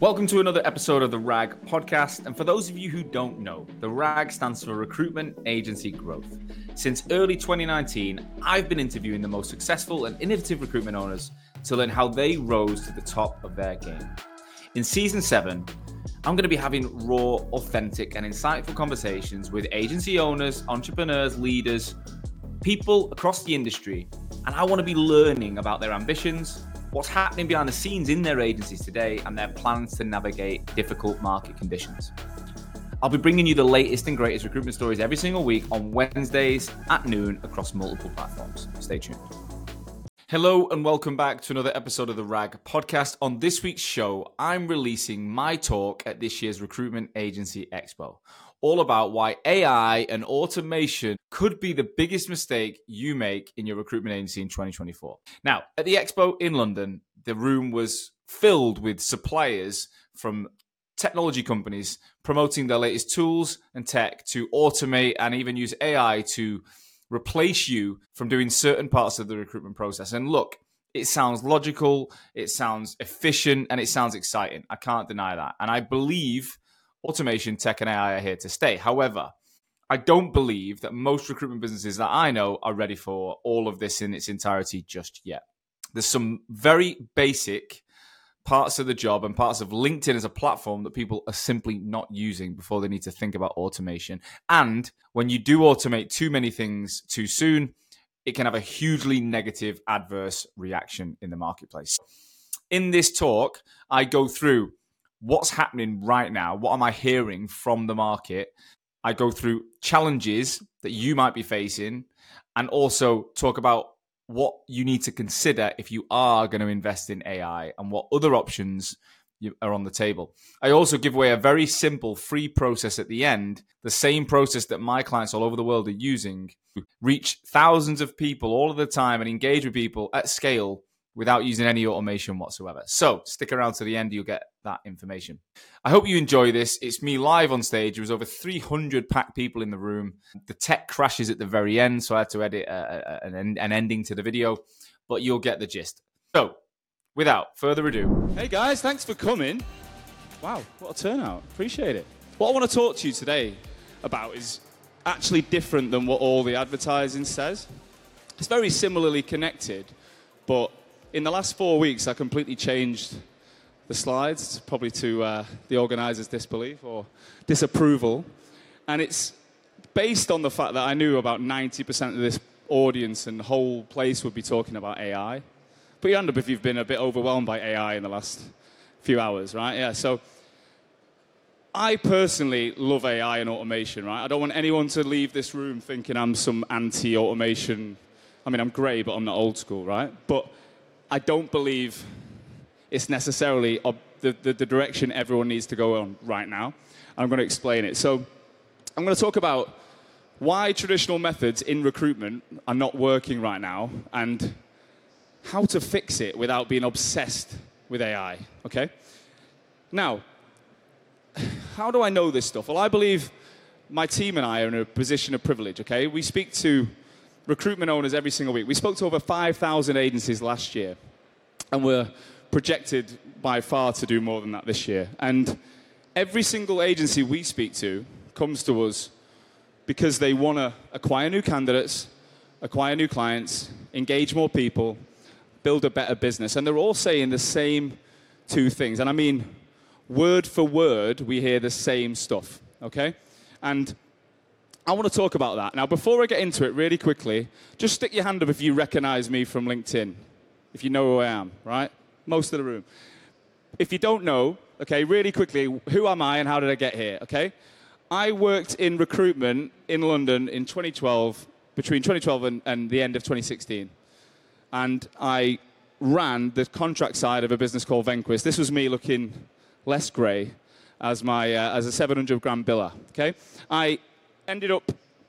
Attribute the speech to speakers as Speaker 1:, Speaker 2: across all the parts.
Speaker 1: Welcome to another episode of the RAG podcast. And for those of you who don't know, the RAG stands for Recruitment Agency Growth. Since early 2019, I've been interviewing the most successful and innovative recruitment owners to learn how they rose to the top of their game. In season 7, I'm going to be having raw, authentic, and insightful conversations with agency owners, entrepreneurs, leaders, people across the industry. And I want to be learning about their ambitions, what's happening behind the scenes in their agencies today, and their plans to navigate difficult market conditions. I'll be bringing you the latest and greatest recruitment stories every single week on Wednesdays at noon across multiple platforms. Stay tuned. Hello and welcome back to another episode of the RAG podcast. On this week's show, I'm releasing my talk at this year's Recruitment Agency Expo, all about why AI and automation could be the biggest mistake you make in your recruitment agency in 2024. Now, at the Expo in London, the room was filled with suppliers from technology companies promoting their latest tools and tech to automate and even use AI to replace you from doing certain parts of the recruitment process. And look, it sounds logical, it sounds efficient, and it sounds exciting. I can't deny that. And I believe automation, tech, and AI are here to stay. However, I don't believe that most recruitment businesses that I know are ready for all of this in its entirety just yet. There's some very basic parts of the job and parts of LinkedIn as a platform that people are simply not using before they need to think about automation. And when you do automate too many things too soon, it can have a hugely negative adverse reaction in the marketplace. In this talk, I go through what's happening right now. What am I hearing from the market? I go through challenges that you might be facing and also talk about what you need to consider if you are going to invest in AI and what other options are on the table. I also give away a very simple free process at the end, the same process that my clients all over the world are using to reach thousands of people all of the time and engage with people at scale without using any automation whatsoever. So stick around to the end, you'll get that information. I hope you enjoy this. It's me live on stage. There was over 300 packed people in the room. The tech crashes at the very end, so I had to edit an ending to the video, but you'll get the gist. So without further ado.
Speaker 2: Hey guys, thanks for coming. Wow, what a turnout. Appreciate it. What I want to talk to you today about is actually different than what all the advertising says. It's very similarly connected, but in the last 4 weeks, I completely changed the slides, probably to the organizers' disbelief or disapproval. And it's based on the fact that I knew about 90% of this audience and whole place would be talking about AI. Put your hand up if you've been a bit overwhelmed by AI in the last few hours, right? Yeah, so I personally love AI and automation, right? I don't want anyone to leave this room thinking I'm some anti-automation. I mean, I'm great, but I'm not old school, right? But I don't believe it's necessarily the direction everyone needs to go on right now. I'm going to explain it. So I'm going to talk about why traditional methods in recruitment are not working right now and how to fix it without being obsessed with AI, okay? Now, how do I know this stuff? Well, I believe my team and I are in a position of privilege, okay? We speak to recruitment owners every single week. We spoke to over 5,000 agencies last year, and we're projected by far to do more than that this year. And every single agency we speak to comes to us because they want to acquire new candidates, acquire new clients, engage more people, build a better business. And they're all saying the same two things. And I mean, word for word, we hear the same stuff, okay? And I want to talk about that. Now, before I get into it really quickly, just stick your hand up if you recognize me from LinkedIn, if you know who I am, right? Most of the room. If you don't know, okay, really quickly, who am I and how did I get here, okay? I worked in recruitment in London in 2012, between 2012 and the end of 2016. And I ran the contract side of a business called Venquis. This was me looking less grey as a 700-gram biller, okay? I ended up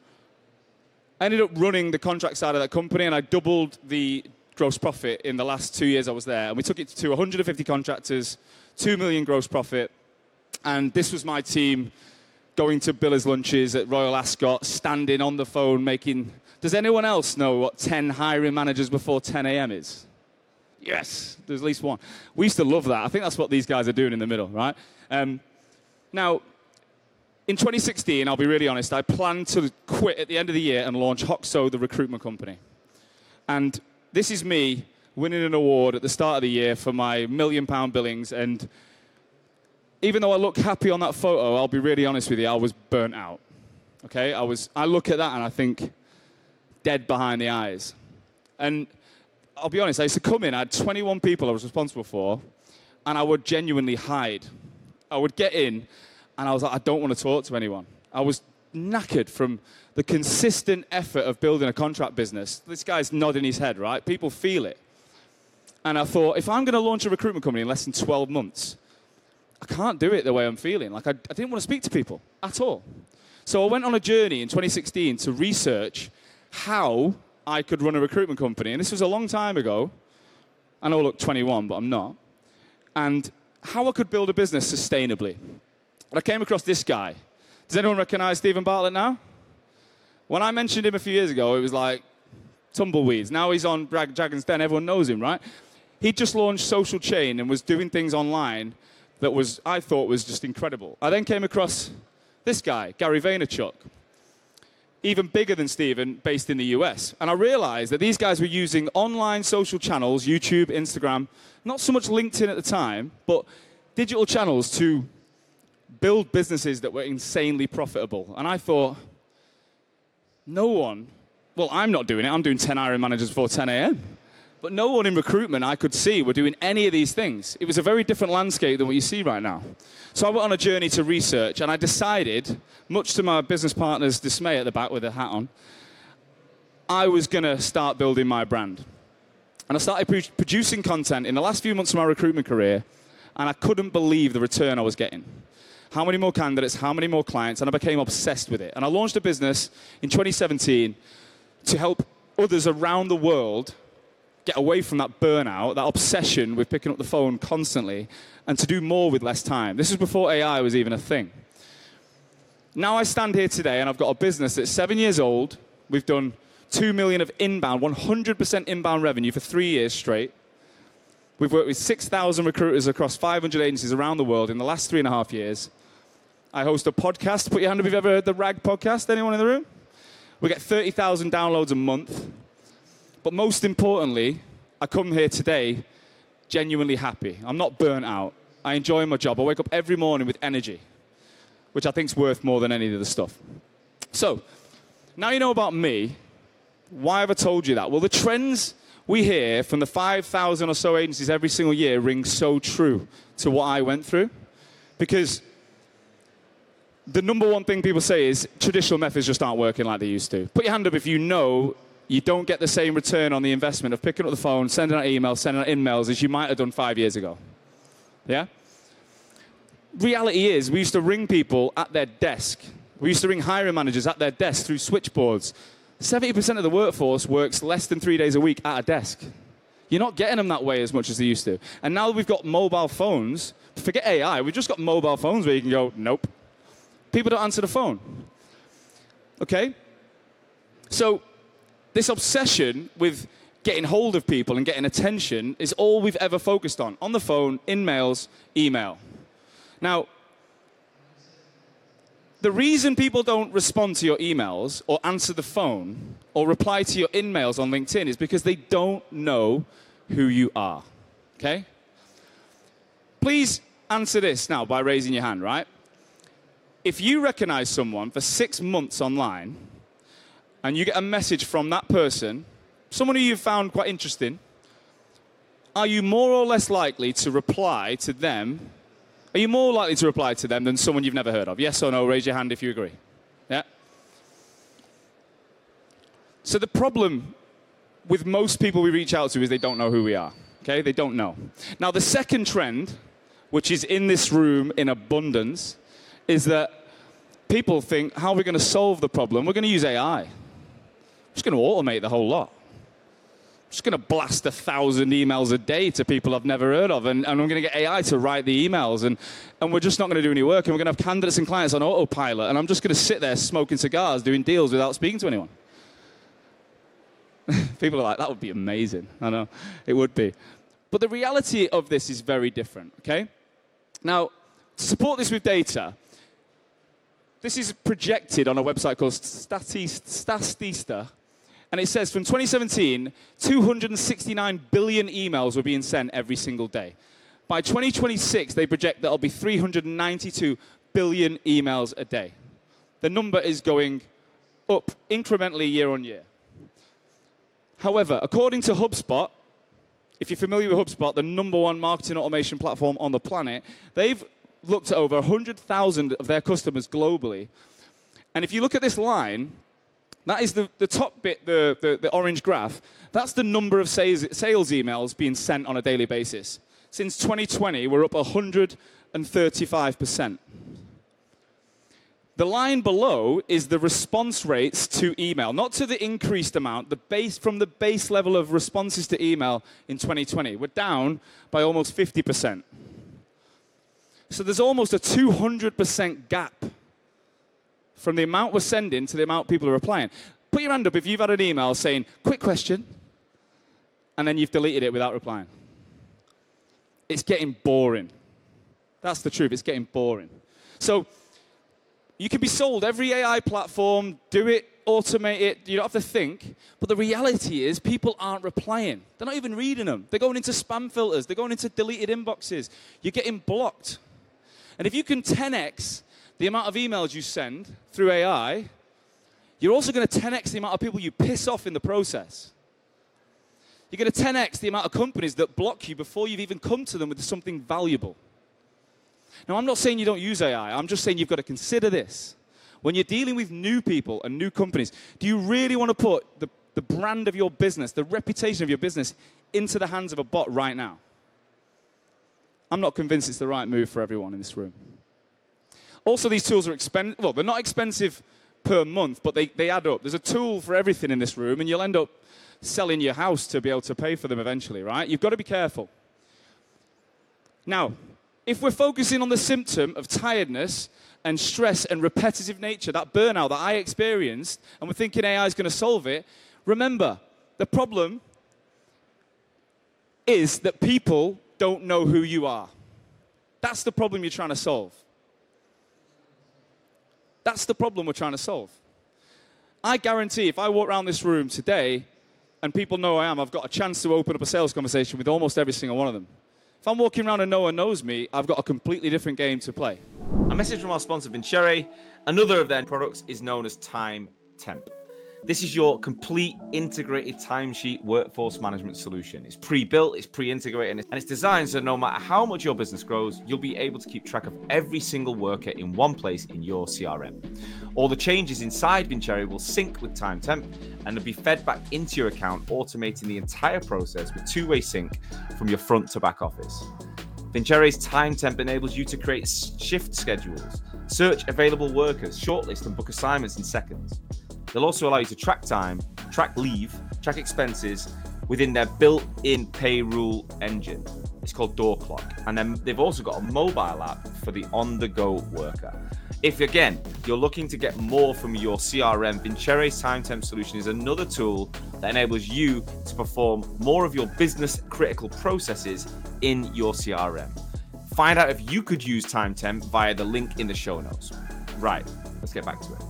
Speaker 2: running the contract side of that company, and I doubled the gross profit in the last 2 years I was there. And we took it to 150 contractors, 2 million gross profit. And this was my team going to billers' lunches at Royal Ascot, standing on the phone making... Does anyone else know what 10 hiring managers before 10 a.m. is? Yes, there's at least one. We used to love that. I think that's what these guys are doing in the middle, right? Now, in 2016, I'll be really honest, I planned to quit at the end of the year and launch Hoxo, the recruitment company. And this is me winning an award at the start of the year for my £1 million billings. And even though I look happy on that photo, I'll be really honest with you, I was burnt out. Okay? I look at that and I think, dead behind the eyes. And I'll be honest, I used to come in, I had 21 people I was responsible for, and I would genuinely hide. I would get in, and I was like, I don't want to talk to anyone. I was knackered from the consistent effort of building a contract business. This guy's nodding his head, right? People feel it. And I thought, if I'm going to launch a recruitment company in less than 12 months, I can't do it the way I'm feeling. Like, I didn't want to speak to people at all. So I went on a journey in 2016 to research how I could run a recruitment company. And this was a long time ago. I know I look 21, but I'm not. And how I could build a business sustainably. And I came across this guy. Does anyone recognize Stephen Bartlett now? When I mentioned him a few years ago, it was like tumbleweeds. Now he's on Dragon's Den. Everyone knows him, right? He just launched Social Chain and was doing things online that I thought was just incredible. I then came across this guy, Gary Vaynerchuk, even bigger than Stephen, based in the US. And I realized that these guys were using online social channels, YouTube, Instagram, not so much LinkedIn at the time, but digital channels to build businesses that were insanely profitable. And I thought, no one, well, I'm not doing it. I'm doing 10 hiring managers before 10 a.m. But no one in recruitment I could see were doing any of these things. It was a very different landscape than what you see right now. So I went on a journey to research, and I decided, much to my business partner's dismay at the back with a hat on, I was going to start building my brand. And I started producing content in the last few months of my recruitment career, and I couldn't believe the return I was getting. How many more candidates, how many more clients, and I became obsessed with it. And I launched a business in 2017 to help others around the world get away from that burnout, that obsession with picking up the phone constantly, and to do more with less time. This was before AI was even a thing. Now I stand here today, and I've got a business that's 7 years old. We've done 2 million of inbound, 100% inbound revenue for 3 years straight. We've worked with 6,000 recruiters across 500 agencies around the world in the last 3.5 years. I host a podcast. Put your hand up if you've ever heard the RAG podcast. Anyone in the room? We get 30,000 downloads a month. But most importantly, I come here today genuinely happy. I'm not burnt out. I enjoy my job. I wake up every morning with energy, which I think is worth more than any of the stuff. So, now you know about me. Why have I told you that? Well, the trends we hear from the 5,000 or so agencies every single year ring so true to what I went through. Because the number one thing people say is traditional methods just aren't working like they used to. Put your hand up if you know you don't get the same return on the investment of picking up the phone, sending out emails, sending out in-mails as you might have done 5 years ago. Yeah? Reality is, we used to ring people at their desk. We used to ring hiring managers at their desk through switchboards. 70% of the workforce works less than 3 days a week at a desk. You're not getting them that way as much as they used to. And now we've got mobile phones. Forget AI. We've just got mobile phones where you can go, nope. People don't answer the phone. Okay? So this obsession with getting hold of people and getting attention is all we've ever focused on the phone, in mails, email. Now, the reason people don't respond to your emails or answer the phone or reply to your in-mails on LinkedIn is because they don't know who you are, okay? Please answer this now by raising your hand, right? If you recognize someone for 6 months online and you get a message from that person, someone who you've found quite interesting, are you more or less likely to reply to them? Are you more likely to reply to them than someone you've never heard of? Yes or no? Raise your hand if you agree. Yeah? So the problem with most people we reach out to is they don't know who we are. Okay? They don't know. Now, the second trend, which is in this room in abundance, is that people think, how are we going to solve the problem? We're going to use AI. We're just going to automate the whole lot. I'm just going to blast 1,000 emails a day to people I've never heard of, and I'm going to get AI to write the emails, and we're just not going to do any work, and we're going to have candidates and clients on autopilot, and I'm just going to sit there smoking cigars, doing deals without speaking to anyone. People are like, that would be amazing. I know, it would be. But the reality of this is very different, okay? Now, to support this with data, this is projected on a website called Statista, and it says from 2017, 269 billion emails were being sent every single day. By 2026, they project that it'll be 392 billion emails a day. The number is going up incrementally year on year. However, according to HubSpot, if you're familiar with HubSpot, the #1 marketing automation platform on the planet, they've looked at over 100,000 of their customers globally. And if you look at this line, that is the top bit, the orange graph. That's the number of sales emails being sent on a daily basis. Since 2020, we're up 135%. The line below is the response rates to email, not to the increased amount, from the base level of responses to email in 2020. We're down by almost 50%. So there's almost a 200% gap from the amount we're sending to the amount people are replying. Put your hand up if you've had an email saying, quick question, and then you've deleted it without replying. It's getting boring. That's the truth, it's getting boring. So you can be sold every AI platform, do it, automate it, you don't have to think. But the reality is people aren't replying. They're not even reading them. They're going into spam filters. They're going into deleted inboxes. You're getting blocked. And if you can 10x the amount of emails you send through AI, you're also going to 10x the amount of people you piss off in the process. You're going to 10x the amount of companies that block you before you've even come to them with something valuable. Now, I'm not saying you don't use AI. I'm just saying you've got to consider this. When you're dealing with new people and new companies, do you really want to put the brand of your business, the reputation of your business, into the hands of a bot right now? I'm not convinced it's the right move for everyone in this room. Also, these tools are expensive. Well, they're not expensive per month, but they add up. There's a tool for everything in this room, and you'll end up selling your house to be able to pay for them eventually, right? You've got to be careful. Now, if we're focusing on the symptom of tiredness and stress and repetitive nature, that burnout that I experienced, and we're thinking AI is going to solve it, remember, the problem is that people don't know who you are. That's the problem you're trying to solve. That's the problem we're trying to solve. I guarantee if I walk around this room today and people know who I am, I've got a chance to open up a sales conversation with almost every single one of them. If I'm walking around and no one knows me, I've got a completely different game to play.
Speaker 1: A message from our sponsor, Vincere. Another of their products is known as Time Temp. This is your complete integrated timesheet workforce management solution. It's pre-built, it's pre-integrated, and it's designed so no matter how much your business grows, you'll be able to keep track of every single worker in one place in your CRM. All the changes inside Vincere will sync with Time Temp and they'll be fed back into your account, automating the entire process with two-way sync from your front to back office. Vincere's Time Temp enables you to create shift schedules, search available workers, shortlist and book assignments in seconds. They'll also allow you to track time, track leave, track expenses within their built-in payroll engine. It's called DoorClock. And then they've also got a mobile app for the on-the-go worker. If, again, you're looking to get more from your CRM, Vincere's Time Temp solution is another tool that enables you to perform more of your business-critical processes in your CRM. Find out if you could use Time Temp via the link in the show notes. Right, let's get back to it.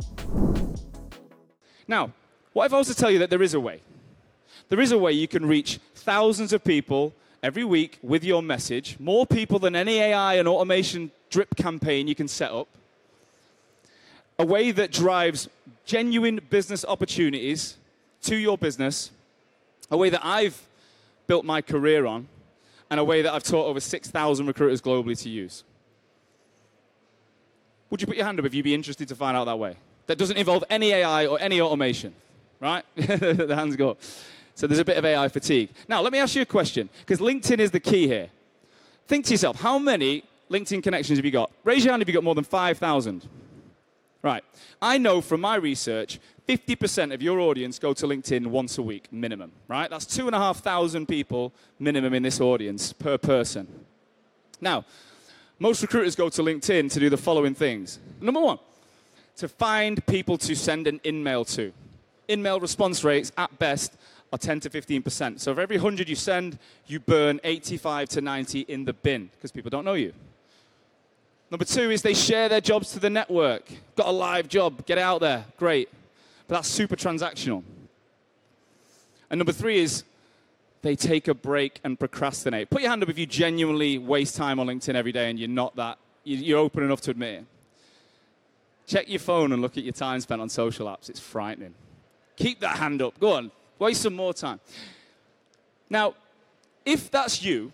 Speaker 2: Now, what if I was to tell you that there is a way? There is a way you can reach thousands of people every week with your message, more people than any AI and automation drip campaign you can set up, a way that drives genuine business opportunities to your business, a way that I've built my career on, and a way that I've taught over 6,000 recruiters globally to use. Would you put your hand up if you'd be interested to find out that way? That doesn't involve any AI or any automation, right? The hands go up. So there's a bit of AI fatigue. Now, let me ask you a question, because LinkedIn is the key here. Think to yourself, how many LinkedIn connections have you got? Raise your hand if you've got more than 5,000. Right. I know from my research, 50% of your audience go to LinkedIn once a week, minimum, right? That's 2,500 people minimum in this audience per person. Now, most recruiters go to LinkedIn to do the following things. Number one, to find people to send an in-mail to. In-mail response rates, at best, are 10 to 15%. So for every 100 you send, you burn 85 to 90 in the bin because people don't know you. Number 2 is they share their jobs to the network. Got a live job, get it out there, great. But that's super transactional. And number 3 is they take a break and procrastinate. Put your hand up if you genuinely waste time on LinkedIn every day and you're open enough to admit it. Check your phone and look at your time spent on social apps. It's frightening. Keep that hand up. Go on. Waste some more time. Now, if that's you,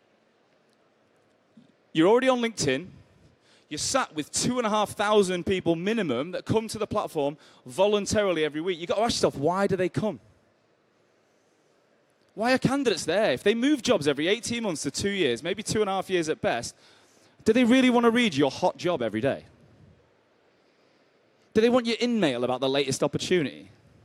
Speaker 2: you're already on LinkedIn. You're sat with 2,500 people minimum that come to the platform voluntarily every week. You've got to ask yourself, why do they come? Why are candidates there? If they move jobs every 18 months to 2 years, maybe 2.5 years at best, do they really want to read your hot job every day? Do they want your in-mail about the latest opportunity?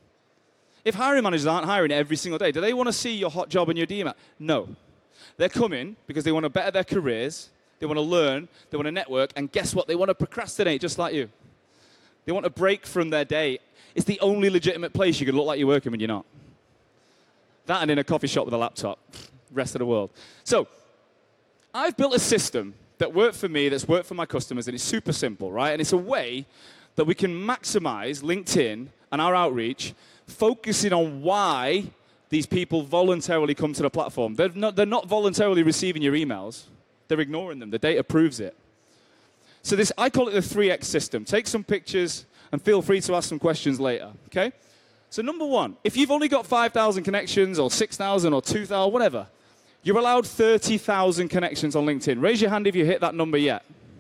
Speaker 2: If hiring managers aren't hiring every single day, do they want to see your hot job in your email? No. They're coming because they want to better their careers, they want to learn, they want to network, and guess what? They want to procrastinate just like you. They want a break from their day. It's the only legitimate place you can look like you're working when you're not. That and in a coffee shop with a laptop. Rest of the world. So, I've built a system that worked for me, that's worked for my customers, and it's super simple, right? And it's a way that we can maximize LinkedIn and our outreach, focusing on why these people voluntarily come to the platform. They're not voluntarily receiving your emails. They're ignoring them. The data proves it. So I call it the 3X system. Take some pictures and feel free to ask some questions later, okay? So number 1, if you've only got 5,000 connections or 6,000 or 2,000, whatever, you're allowed 30,000 connections on LinkedIn. Raise your hand if you hit that number yet.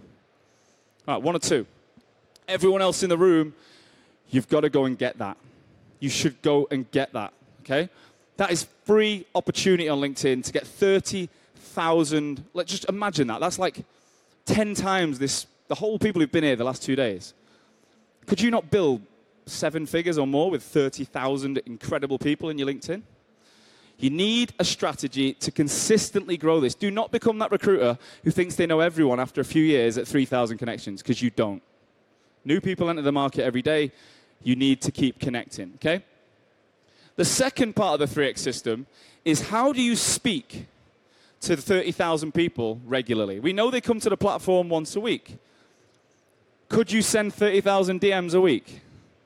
Speaker 2: All right, 1 or 2. Everyone else in the room, you've got to go and get that. You should go and get that, okay? That is free opportunity on LinkedIn to get 30,000. Let's just imagine that. That's like 10 times the whole people who've been here the last 2 days. Could you not build 7 figures or more with 30,000 incredible people in your LinkedIn? You need a strategy to consistently grow this. Do not become that recruiter who thinks they know everyone after a few years at 3,000 connections, because you don't. New people enter the market every day. You need to keep connecting, okay? The second part of the 3X system is how do you speak to 30,000 people regularly? We know they come to the platform once a week. Could you send 30,000 DMs a week?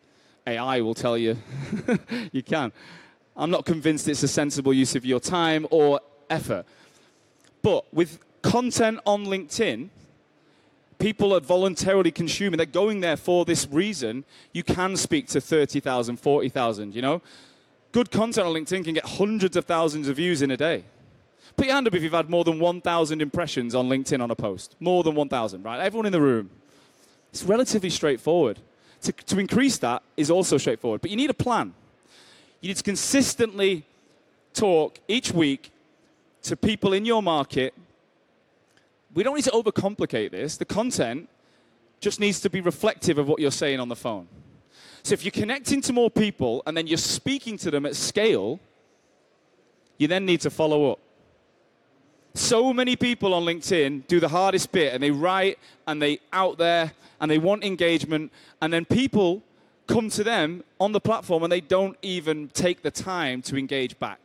Speaker 2: AI will tell you you can. I'm not convinced it's a sensible use of your time or effort. But with content on LinkedIn, people are voluntarily consuming. They're going there for this reason. You can speak to 30,000, 40,000, you know? Good content on LinkedIn can get hundreds of thousands of views in a day. Put your hand up if you've had more than 1,000 impressions on LinkedIn on a post. More than 1,000, right? Everyone in the room. It's relatively straightforward. To increase that is also straightforward. But you need a plan. You need to consistently talk each week to people in your market. We don't need to overcomplicate this. The content just needs to be reflective of what you're saying on the phone. So if you're connecting to more people and then you're speaking to them at scale, you then need to follow up. So many people on LinkedIn do the hardest bit, and they write and they out there and they want engagement, and then people come to them on the platform and they don't even take the time to engage back.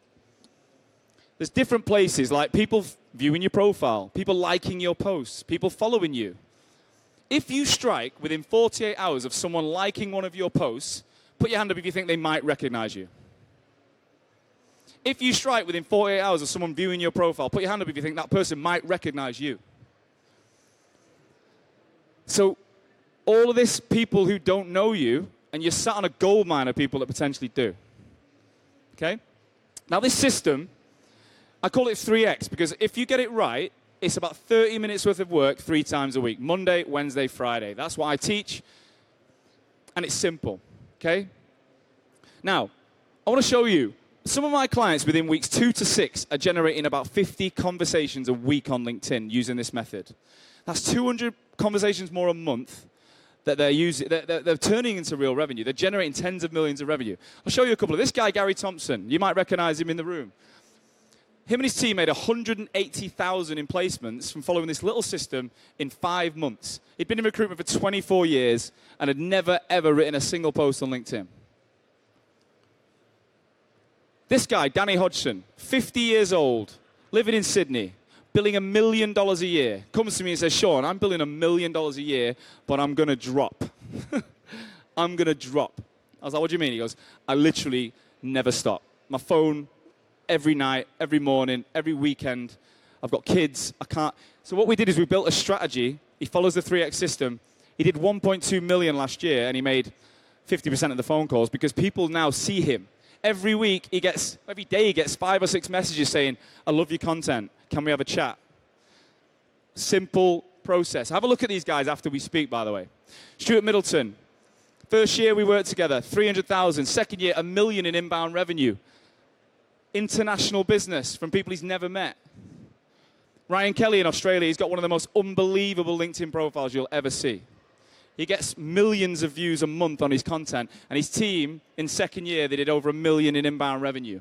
Speaker 2: There's different places, like people viewing your profile, people liking your posts, people following you. If you strike within 48 hours of someone liking one of your posts, put your hand up if you think they might recognize you. If you strike within 48 hours of someone viewing your profile, put your hand up if you think that person might recognize you. So all of this, people who don't know you, and you're sat on a gold mine of people that potentially do. Okay? Now this system, I call it 3X, because if you get it right, it's about 30 minutes worth of work 3 times a week. Monday, Wednesday, Friday. That's what I teach. And it's simple. Okay? Now, I want to show you. Some of my clients within weeks 2 to 6 are generating about 50 conversations a week on LinkedIn using this method. That's 200 conversations more a month that they're using. They're turning into real revenue. They're generating tens of millions of revenue. I'll show you a couple of this guy, Gary Thompson. You might recognize him in the room. Him and his team made 180,000 in placements from following this little system in 5 months. He'd been in recruitment for 24 years and had never, ever written a single post on LinkedIn. This guy, Danny Hodgson, 50 years old, living in Sydney, billing $1 million a year, comes to me and says, Sean, I'm billing $1 million a year, but I'm going to drop. I'm going to drop. I was like, what do you mean? He goes, I literally never stop. My phone, every night, every morning, every weekend. I've got kids. I can't. So what we did is we built a strategy. He follows the 3X system. He did 1.2 million last year, and he made 50% of the phone calls because people now see him. Every day he gets 5 or 6 messages saying, I love your content. Can we have a chat? Simple process. Have a look at these guys after we speak, by the way. Stuart Middleton. First year we worked together, 300,000. Second year, $1 million in inbound revenue. International business from people he's never met. Ryan Kelly in Australia, he's got one of the most unbelievable LinkedIn profiles you'll ever see. He gets millions of views a month on his content, and his team, in second year, they did over $1 million in inbound revenue.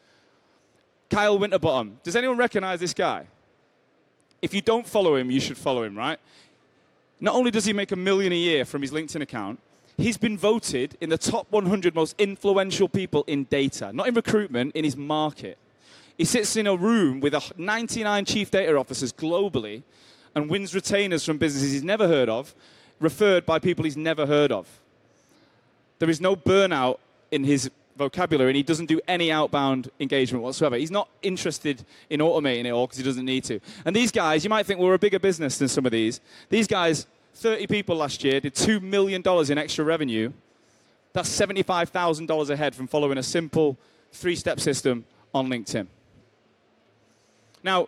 Speaker 2: Kyle Winterbottom. Does anyone recognize this guy? If you don't follow him, you should follow him, right? Not only does he make $1 million a year from his LinkedIn account, he's been voted in the top 100 most influential people in data, not in recruitment, in his market. He sits in a room with 99 chief data officers globally and wins retainers from businesses he's never heard of, referred by people he's never heard of. There is no burnout in his vocabulary, and he doesn't do any outbound engagement whatsoever. He's not interested in automating it all because he doesn't need to. And these guys, you might think we're a bigger business than some of these. These guys, 30 people last year, did $2 million in extra revenue. That's $75,000 a head from following a simple 3-step system on LinkedIn. Now,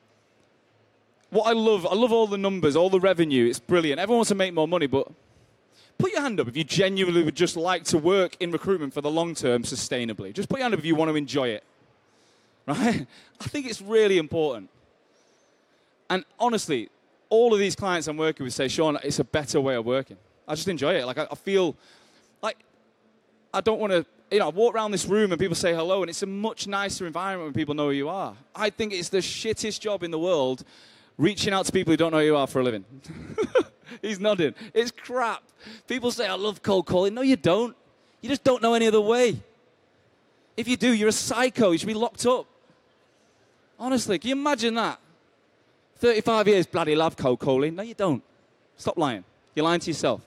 Speaker 2: what I love all the numbers, all the revenue. It's brilliant. Everyone wants to make more money, but put your hand up if you genuinely would just like to work in recruitment for the long term sustainably. Just put your hand up if you want to enjoy it. Right? I think it's really important. And honestly, all of these clients I'm working with say, Sean, it's a better way of working. I just enjoy it. Like I feel like I don't want to, I walk around this room and people say hello, and it's a much nicer environment when people know who you are. I think it's the shittest job in the world, reaching out to people who don't know who you are for a living. He's nodding. It's crap. People say, I love cold calling. No, you don't. You just don't know any other way. If you do, you're a psycho. You should be locked up. Honestly, can you imagine that? 35 years, bloody love cold calling. No, you don't. Stop lying. You're lying to yourself.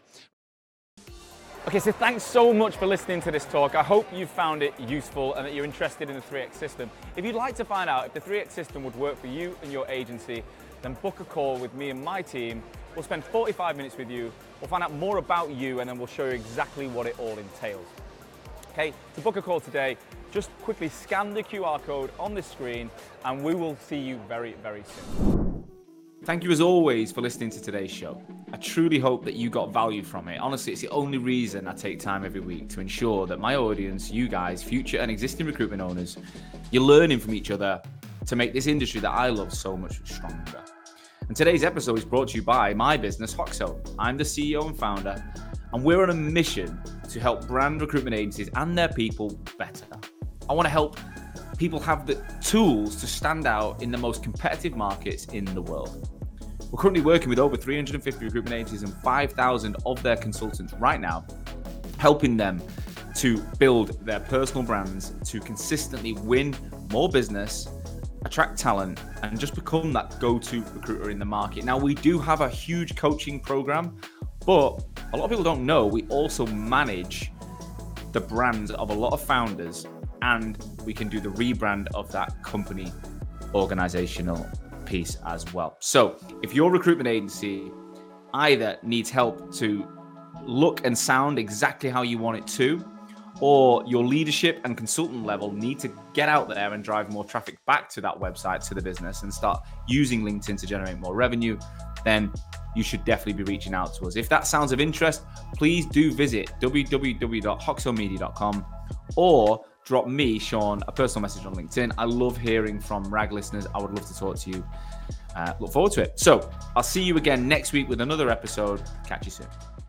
Speaker 1: Okay, so thanks so much for listening to this talk. I hope you found it useful and that you're interested in the 3X system. If you'd like to find out if the 3X system would work for you and your agency, then book a call with me and my team. We'll spend 45 minutes with you. We'll find out more about you, and then we'll show you exactly what it all entails. Okay, to book a call today, just quickly scan the QR code on the screen, and we will see you very, very soon. Thank you as always for listening to today's show. I truly hope that you got value from it. Honestly, it's the only reason I take time every week to ensure that my audience, you guys, future and existing recruitment owners, you're learning from each other to make this industry that I love so much stronger. And today's episode is brought to you by my business, Hoxo. I'm the CEO and founder, and we're on a mission to help brand recruitment agencies and their people better. I want to help people have the tools to stand out in the most competitive markets in the world. We're currently working with over 350 recruitment agencies and 5,000 of their consultants right now, helping them to build their personal brands, to consistently win more business, attract talent, and just become that go-to recruiter in the market. Now, we do have a huge coaching program, but a lot of people don't know we also manage the brands of a lot of founders, and we can do the rebrand of that company organizational piece as well. So if your recruitment agency either needs help to look and sound exactly how you want it to, or your leadership and consultant level need to get out there and drive more traffic back to that website, to the business, and start using LinkedIn to generate more revenue, then you should definitely be reaching out to us. If that sounds of interest, please do visit www.hoxomedia.com or drop me, Sean, a personal message on LinkedIn. I love hearing from RAG listeners. I would love to talk to you. Look forward to it. So I'll see you again next week with another episode. Catch you soon.